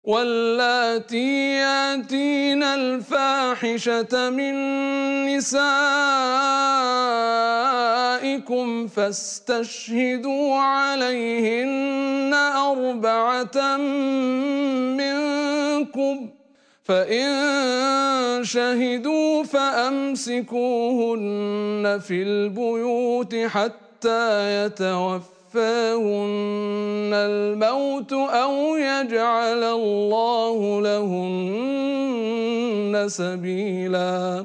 واللاتي ياتين الفاحشة من نسائكم فاستشهدوا عليهن أربعة منكم، فإن شهدوا فأمسكوهن في البيوت حتى يتوفاهن الموت أو يجعل الله لهن سبيلا.